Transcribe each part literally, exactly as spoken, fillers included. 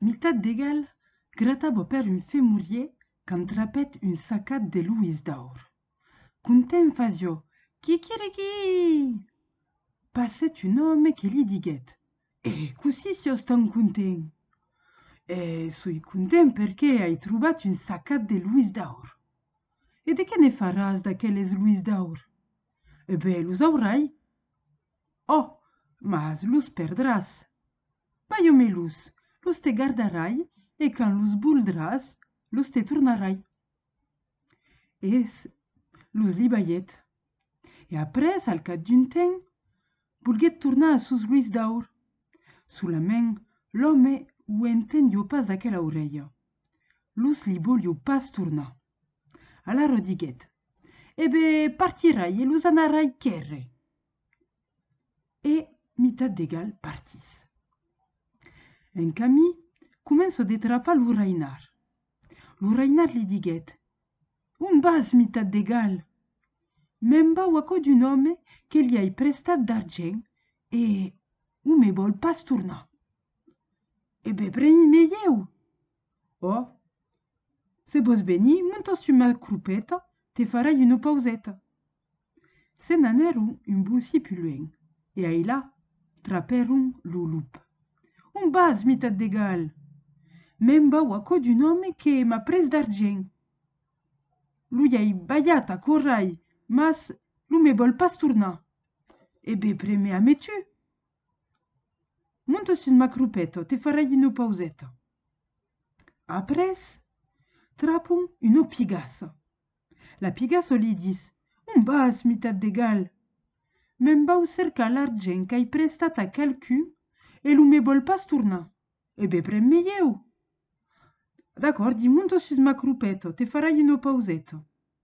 Mitad d'égal grattava per un fémurier quand trapet une saccade de Louise d'Aur. Content fazio, kikiriki! Passait un homme che gli diguet. E così si stan content. E sui content perché hai trovato un saccade de Louise d'Aur. E de che ne faràs d'aquelles Louise d'Aur? E beh, los aurai. Oh, mas los perdràs. Vaio-me-los, los te gardarai e quand los voldràs, los te tornarai. Es los li baiet. E après, al cap d'un temps, volguet tornar a sus Louise d'Aur. Solament l'home ho entendió pas d'aquella orella. Los li volio pas tornar. Alaro diguet. E be partirai e los anarai querre. E mitad d'égal partis. En camí començo de trapar lo reinar. Lo reinar li diguet. On vas, mitad d'égal? Me'n vau aquò d'un home que li hai prestat d'argent e o me vol pas tornar. E be preni-me-ieu. Oh, se vos veni, monta su ma crupeta, te farai una pauseta. Se n'aneron un bossi più lueng, e ai là traperon lo lup. On vas, mitad d'égal? Me'n vau aquò d'un home que m'ha pres d'argent. Lo i ai ballat a corrai, mas lo me vol pas tornar. E be preme a me tu. Monta su ma crupeta, te farai una pauseta. Apres, trapon una pigassa. La pigassa li dis, on vas, mitad d'égal? Me'n vau cercar l'argent qu'hai prestat a calcun e lo me vol pas tornar. E be prem-me-ieu. D'acord, di monta su ma crupeta, te farai una pauseta.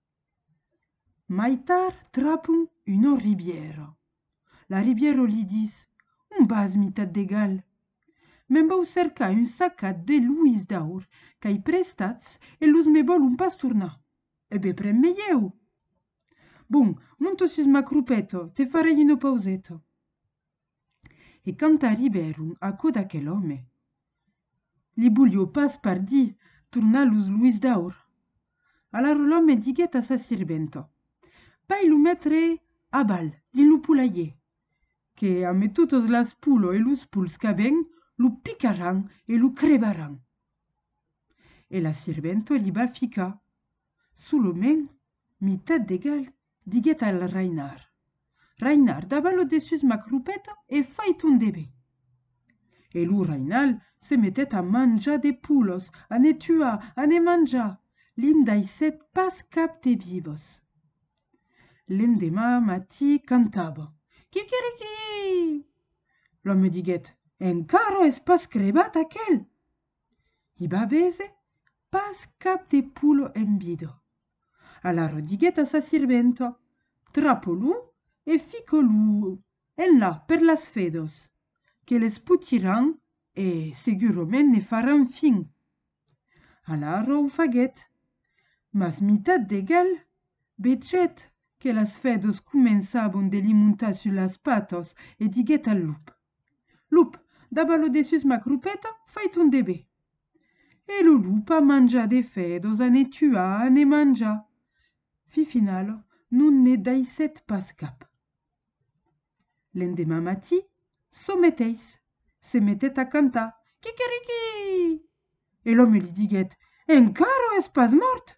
Mai tard trapon una ribiera. La ribiera li dis, on vas, mitad d'égal? Me'n vau cercar un saccad de Louise d'Aur qu'hai prestats e los me volon pas tornar. E be prem-me-ieu. Bon, monta su ma crupeta, te farai una pauseta. E quand arriberon a co d'aquel home, li volio pas pardir tornar los Louise d'Aur. Alaro l'home diguet a sa sirventa. Pai lo metre a bal din lo poulailler, que ame totes las pulo e los puls qu'aven lo picaran e lo crevaran. E la sirventa li va ficar. Solament, mitad d'égal diguet al reinar. Reinar, davalo de sus ma crupeta e fai ton debe. E lo reinar se mettet a manjar de pulos, a ne tuar, a ne manjar. L'indaiset pas cap de vivos. L'endemà matí cantava. Kikiriki! L'home diguet, encara és pas crevat aquel. I va vese pas cap de pulo en vida. Alaro diguet a sa sirventa, trapo-lo e fico-lo en là per las fedos, que les putiran e segurament ne faran fin. Alaro ho faguet, mas mitad d'égal veget que las fedos començavan de li muntar sur las patas e diguet al lup. Lup, davalo de sus ma crupeta, fai ton debe. E lo lup a manjar de fedos, a ne tuar, a ne manjar. Fi final, non ne daiset pas cap. L'endemà matí, someteis, se mettet a cantar. Kikiriki! E l'home li diguet, encara és pas mort.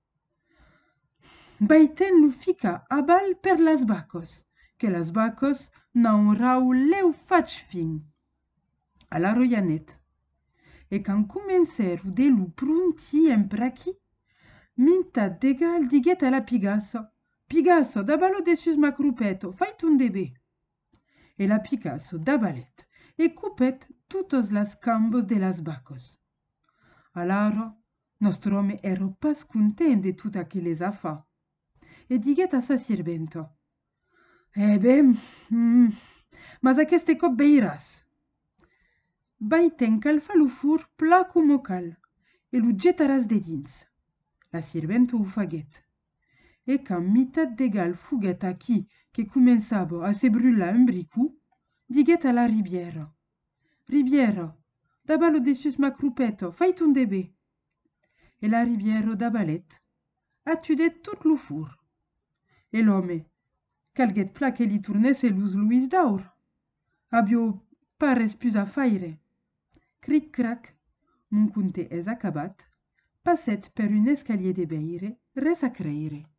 Baiten lo fica a bal per las vacos, que las vacos n'an rau leu faig fin. Alaro ianet. E quand comencero de lo pronti en praqui, mitad d'égal diguet a la pigassa. Pigassa, davalo de sus ma crupeta, fai ton debe. E la pigassa davalet e coupet totes las cambos de las vacos. Alaro, nostro home ero pas content de tot aquelles afars. E diguet a sa sirventa. E be, mm, mas aqueste cop veiràs. Baiten calfa lo fur pla como cal, e lo getaràs de dins. La sirventa ho faguet. E quand mitad d'égal fuguet aquí que començava a se brular un bricou, diguet a la ribiera. Ribiera, Dabalo dessus ma croupeto, fai ton débé. E la ribiero dabalet, attudet tout lo four. E l'homme, calguet pla che li tournesse lus Louis d'aur. Abio pares plus a faire. Cric-crac, mon conte es acabat, passet per un escalier de beire, res a creire.